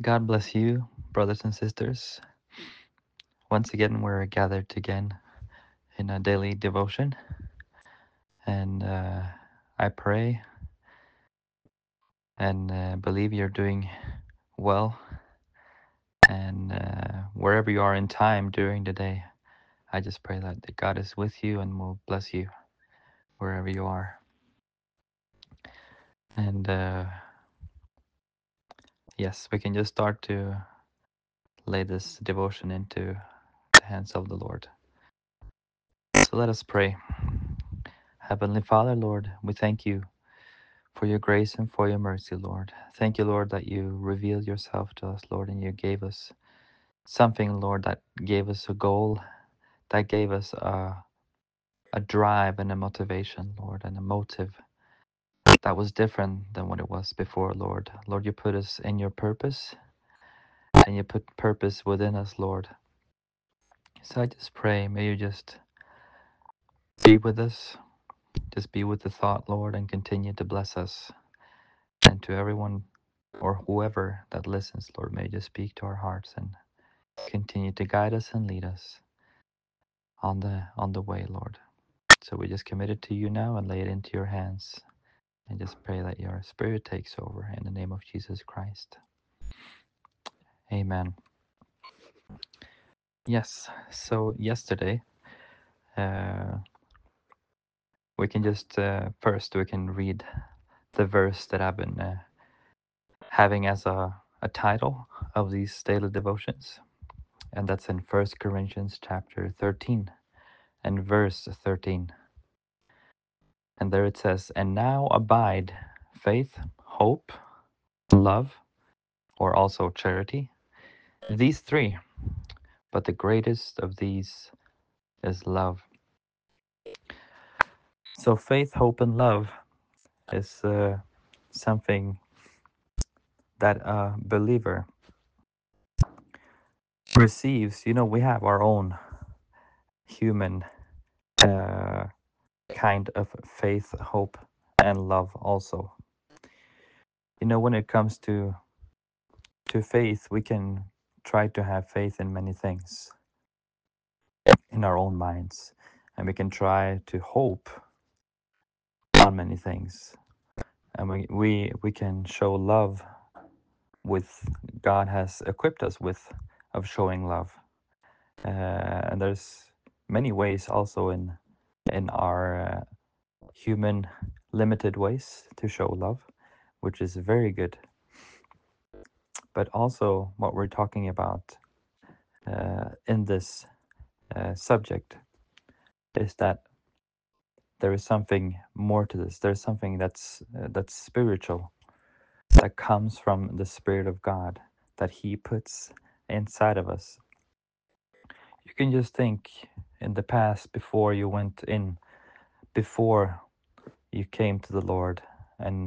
God bless you, brothers and sisters. Once again, we're gathered again in a daily devotion, and I pray and believe you're doing well. And wherever you are in time during the day, I just pray that God is with you and will bless you wherever you are. And yes, we can just start to lay this devotion into the hands of the Lord. So let us pray. Heavenly Father, Lord, we thank you for your grace and for your mercy, Lord. Thank you, Lord, that you revealed yourself to us, Lord, and you gave us something, Lord, that gave us a goal, that gave us a drive and a motivation, Lord, and a motive that was different than what it was before, Lord. Lord, you put us in your purpose, and you put purpose within us, Lord. So I just pray, may you just be with us, just be with the thought, Lord, and continue to bless us. And to everyone or whoever that listens, Lord, may you just speak to our hearts and continue to guide us and lead us on the way, Lord. So we just commit it to you now and lay it into your hands and just pray that your spirit takes over in the name of Jesus Christ. Amen. Yes, so yesterday, uh, we can just first we can read the verse that I've been having as a title of these daily devotions, and that's in First Corinthians chapter 13 and verse 13. And there it says, "And now abide faith, hope, love," or also charity, "these three, but the greatest of these is love." So faith, hope, and love is something that a believer receives. You know, we have our own human uh, kind of faith, hope, and love also. You know, when it comes to faith, we can try to have faith in many things in our own minds, and we can try to hope on many things, and we can show love with God has equipped us with of showing love, and there's many ways also in our human limited ways to show love, which is very good. But also what we're talking about in this subject is that there is something more to this. There's something that's spiritual, that comes from the Spirit of God, that He puts inside of us. You can just think in the past, before you went in, before you came to the Lord, and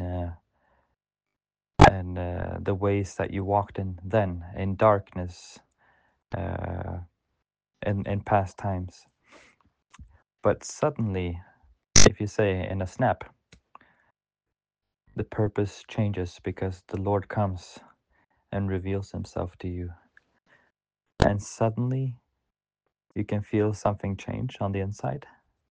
the ways that you walked in then in darkness, uh, in past times. But suddenly, if you say in a snap, the purpose changes because the Lord comes and reveals Himself to you. And suddenly you can feel something change on the inside.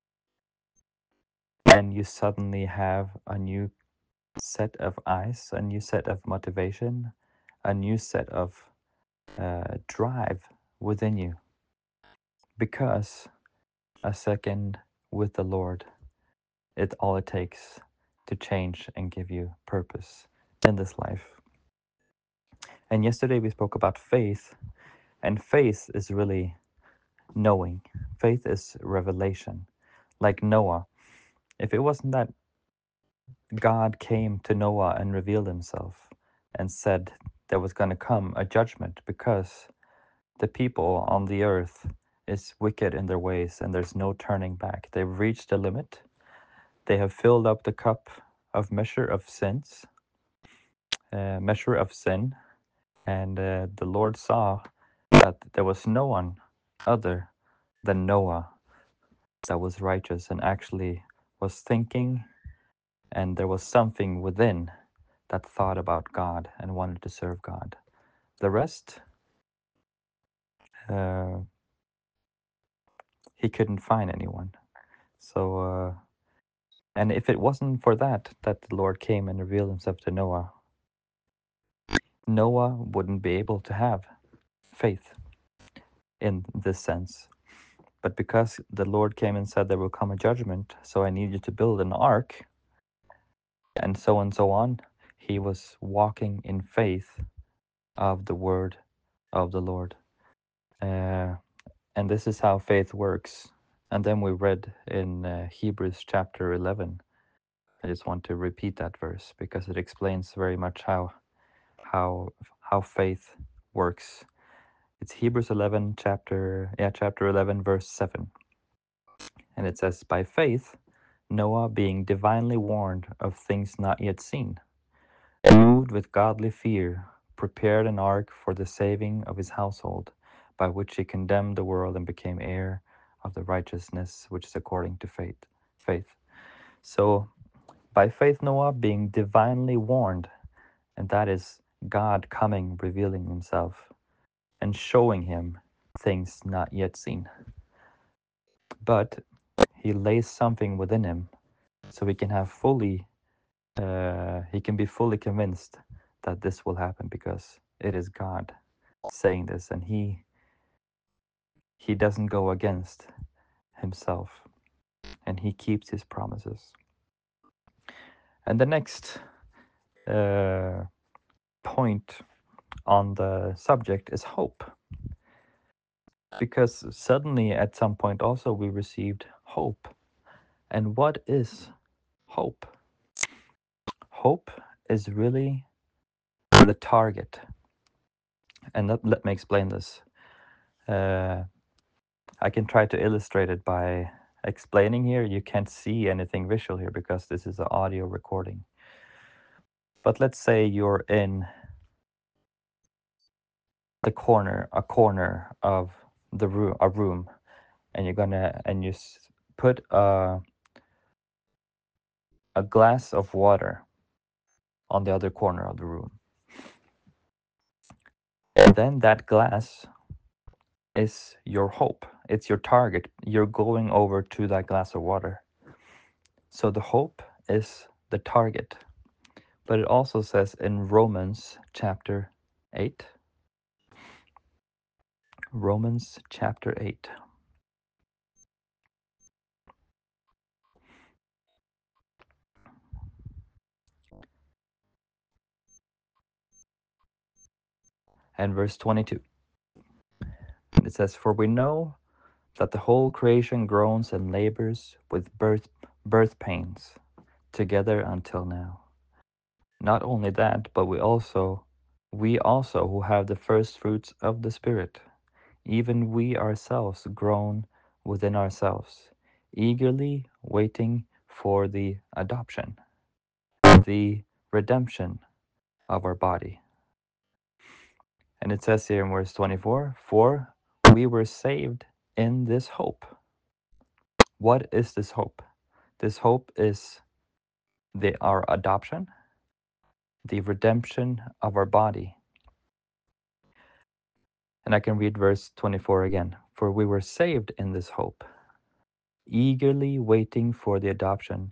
And you suddenly have a new set of eyes, a new set of motivation, a new set of drive within you. Because a second with the Lord, it's all it takes to change and give you purpose in this life. And yesterday we spoke about faith, and faith is really knowing. Faith is revelation. Like Noah. If it wasn't that God came to Noah and revealed Himself and said there was going to come a judgment because the people on the earth is wicked in their ways and there's no turning back. They've reached the limit. They have filled up the cup of measure of sin, and the Lord saw that there was no one other than Noah that was righteous and actually was thinking, and there was something within that thought about God and wanted to serve God. The rest, uh, he couldn't find anyone. So, and if it wasn't for that the Lord came and revealed himself to Noah, Noah wouldn't be able to have faith in this sense. But because the Lord came and said there will come a judgment, so I need you to build an ark, and so on, he was walking in faith of the word of the Lord. Uh, and this is how faith works. And then we read in Hebrews chapter 11. I just want to repeat that verse because it explains very much how how faith works. It's Hebrews 11 chapter 11 verse 7. And it says, by faith Noah, being divinely warned of things not yet seen, moved with godly fear, prepared an ark for the saving of his household, by which he condemned the world and became heir of the righteousness which is according to faith. Faith. So by faith Noah being divinely warned, and that is God coming, revealing himself, and showing him things not yet seen. But he lays something within him so he can have he can be fully convinced that this will happen because it is God saying this, and he doesn't go against himself, and he keeps his promises. And the next uh, point on the subject is hope, because suddenly at some point also we received hope. And what is hope? Hope is really the target. And let me explain this. Uh, I can try to illustrate it by explaining here. You can't see anything visual here because this is an audio recording. But let's say you're in a corner of a room, and you put a glass of water on the other corner of the room. And then that glass is your hope. It's your target. You're going over to that glass of water. So the hope is the target. But it also says in Romans chapter 8, Romans chapter 8, and verse 22. It says, for we know that the whole creation groans and labors with birth pains together until now. Not only that, but we also who have the first fruits of the Spirit, even we ourselves groan within ourselves, eagerly waiting for the adoption, the redemption of our body. And it says here in verse 24, for we were saved in this hope. What is this hope? This hope is our adoption, the redemption of our body. And I can read verse 24 again. For we were saved in this hope, eagerly waiting for the adoption.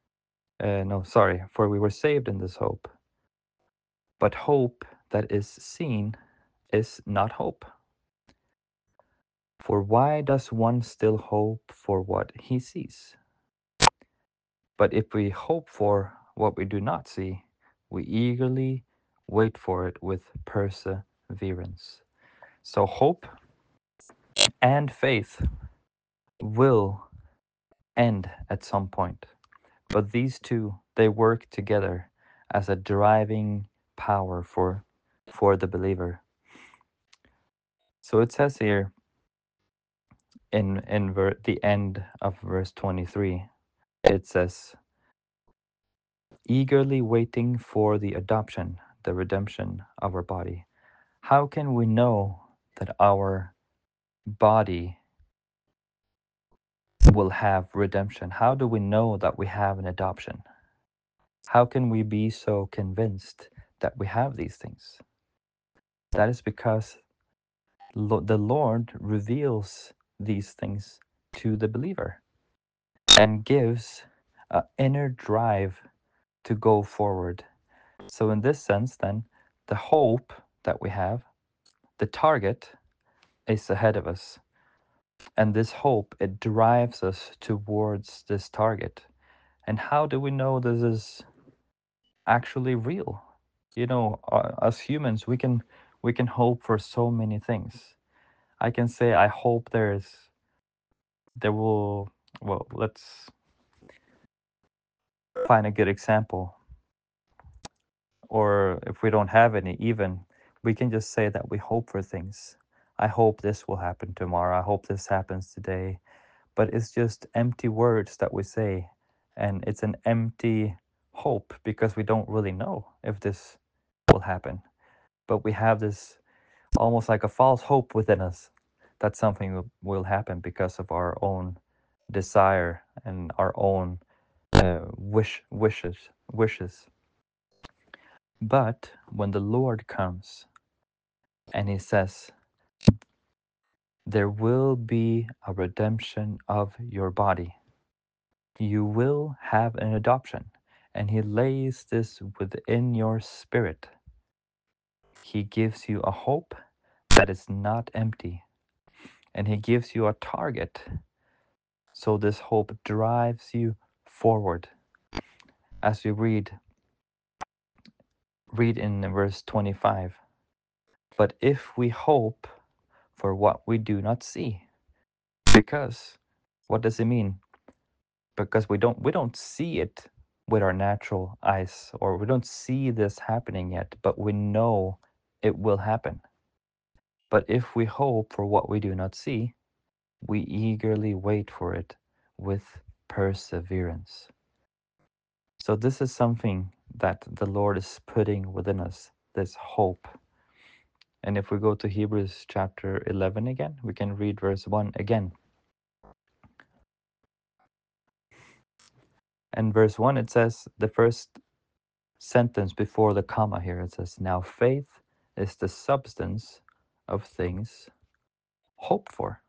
For we were saved in this hope. But hope that is seen is not hope. For why does one still hope for what he sees? But if we hope for what we do not see, we eagerly wait for it with perseverance. So hope and faith will end at some point. But these two, they work together as a driving power for the believer. So it says here in the end of verse 23, it says, eagerly waiting for the adoption, the redemption of our body. How can we know that our body will have redemption? How do we know that we have an adoption? How can we be so convinced that we have these things? That is because the Lord reveals these things to the believer and gives an inner drive to go forward. So, in this sense, then, the hope that we have, the target, is ahead of us. And this hope, it drives us towards this target. And how do we know this is actually real? As humans, we can hope for so many things. I can say I hope there will, well, let's find a good example. Or if we don't have any, even, we can just say that we hope for things. I hope this will happen tomorrow. I hope this happens today. But it's just empty words that we say. And it's an empty hope because we don't really know if this will happen. But we have this almost like a false hope within us that something will happen because of our own desire and our own wishes. But when the Lord comes and he says, there will be a redemption of your body, you will have an adoption, and he lays this within your spirit. He gives you a hope that is not empty, and he gives you a target. So this hope drives you forward. As we read in verse 25, but if we hope for what we do not see, because what does it mean? Because we don't see it with our natural eyes, or we don't see this happening yet, but we know it will happen. But if we hope for what we do not see, we eagerly wait for it with perseverance. So this is something that the Lord is putting within us, this hope. And if we go to Hebrews chapter 11 again, we can read verse 1 again. And verse 1, it says, the first sentence before the comma here, it says, now faith is the substance of things hoped for.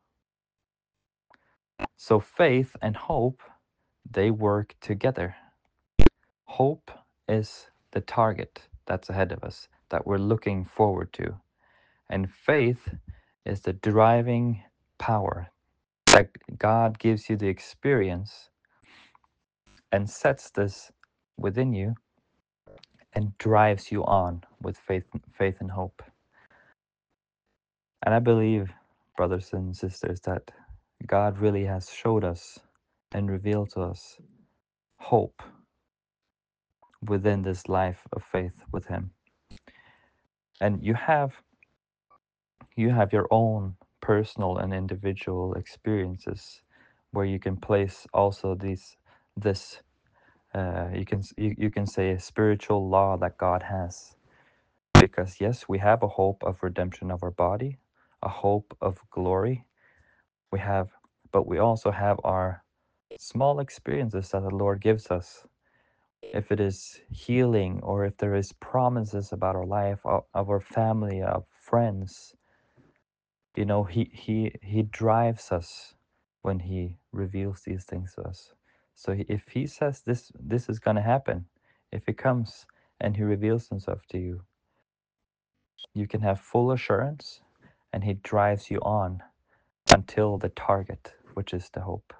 So faith and hope, they work together. Hope is the target that's ahead of us, that we're looking forward to. And faith is the driving power that God gives you the experience and sets this within you and drives you on with faith and hope. And I believe, brothers and sisters, that God really has showed us and revealed to us hope within this life of faith with him. And you have your own personal and individual experiences where you can place also this you can say a spiritual law that God has. Because yes, we have a hope of redemption of our body, a hope of glory. We have, but we also have our small experiences that the Lord gives us. If it is healing, or if there is promises about our life, of our family, of friends, he drives us when he reveals these things to us. So if he says this is going to happen, if he comes and he reveals himself to you, you can have full assurance, and he drives you on until the target, which is the hope.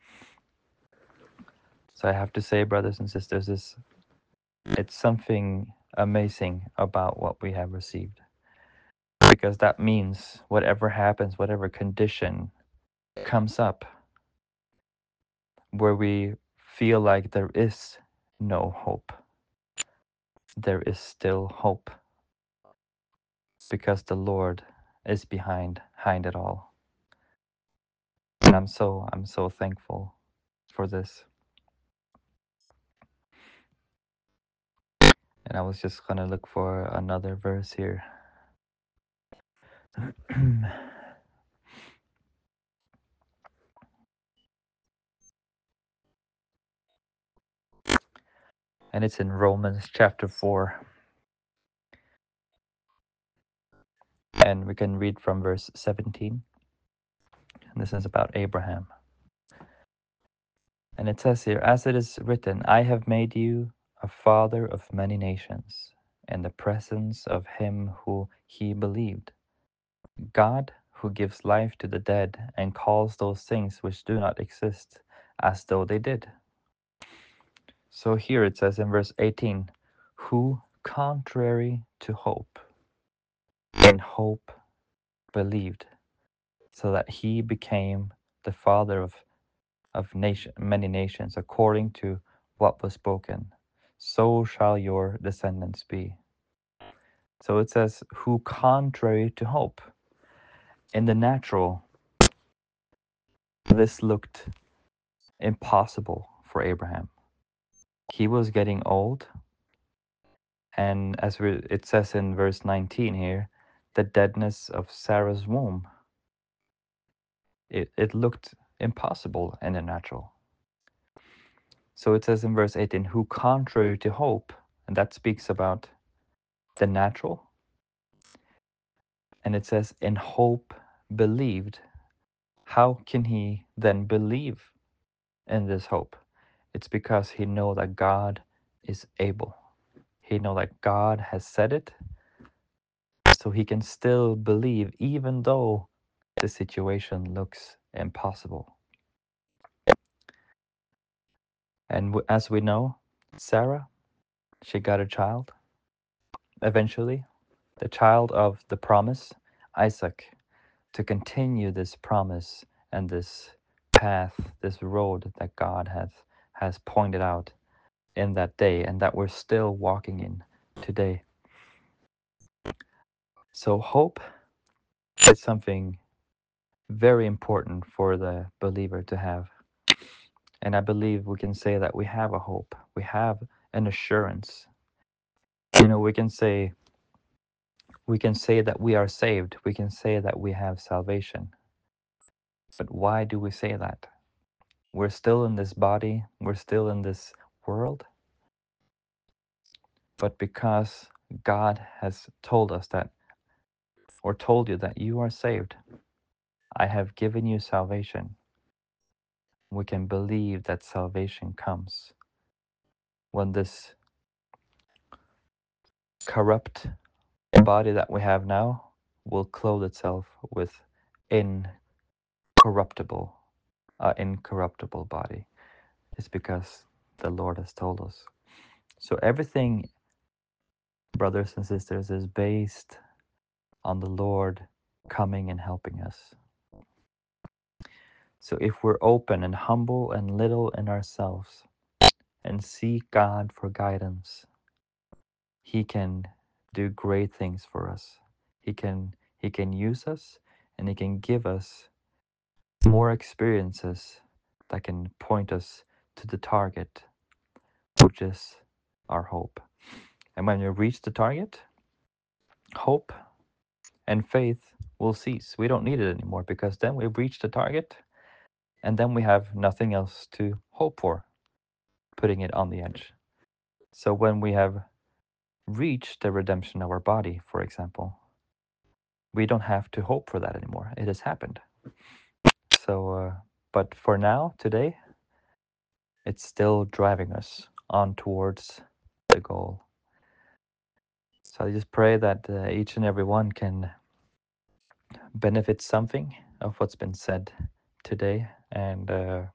So I have to say, brothers and sisters, it's something amazing about what we have received, because that means whatever happens, whatever condition comes up where we feel like there is no hope, there is still hope, because the Lord is behind it all. And I'm so thankful for this. And I was just gonna look for another verse here. And it's in Romans chapter 4. And we can read from verse 17. And this is about Abraham. And it says here, as it is written, I have made you a father of many nations, in the presence of him who he believed, God who gives life to the dead and calls those things which do not exist as though they did. So here it says in verse 18, who, contrary to hope, in hope believed, so that he became the father of many nations, according to what was spoken. So shall your descendants be. So it says, who, contrary to hope. In the natural, this looked impossible for Abraham. He was getting old, and it says in verse 19 here, the deadness of Sarah's womb. It looked impossible in the natural. So it says in verse 18, who, contrary to hope, and that speaks about the natural. And it says, in hope believed. How can he then believe in this hope? It's because he know that God is able. He know that God has said it, so he can still believe even though the situation looks impossible. And as we know, Sarah, she got a child eventually, the child of the promise, Isaac, to continue this promise and this path, this road that God has pointed out in that day and that we're still walking in today. So hope is something very important for the believer to have. And I believe we can say that we have a hope. We have an assurance. You know, we can say that we are saved. We can say that we have salvation. But why do we say that? We're still in this body, we're still in this world, but because God has told us that, or told you that you are saved, I have given you salvation. We can believe that salvation comes when this corrupt body that we have now will clothe itself with incorruptible, incorruptible body. It's because the Lord has told us. So everything, brothers and sisters, is based on the Lord coming and helping us. So if we're open and humble and little in ourselves and seek God for guidance, He can do great things for us. He can use us, and He can give us more experiences that can point us to the target, which is our hope. And when we reach the target, hope and faith will cease. We don't need it anymore because then we've reached the target and then we have nothing else to hope for, putting it on the edge. So when we have reached the redemption of our body, for example, we don't have to hope for that anymore. It has happened. So, but for now, today, it's still driving us on towards the goal. So I just pray that each and every one can benefit something of what's been said today, and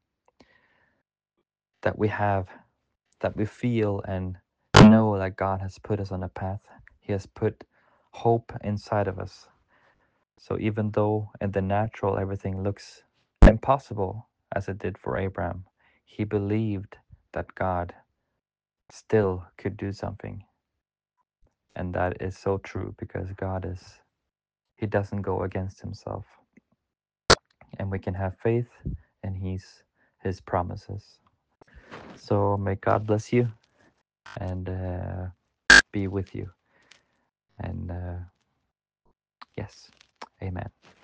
that we feel and know that God has put us on a path. He has put hope inside of us. So even though in the natural everything looks impossible, as it did for Abraham, he believed that God still could do something. And that is so true because He doesn't go against Himself. And we can have faith in His promises. So may God bless you and be with you. And yes, amen.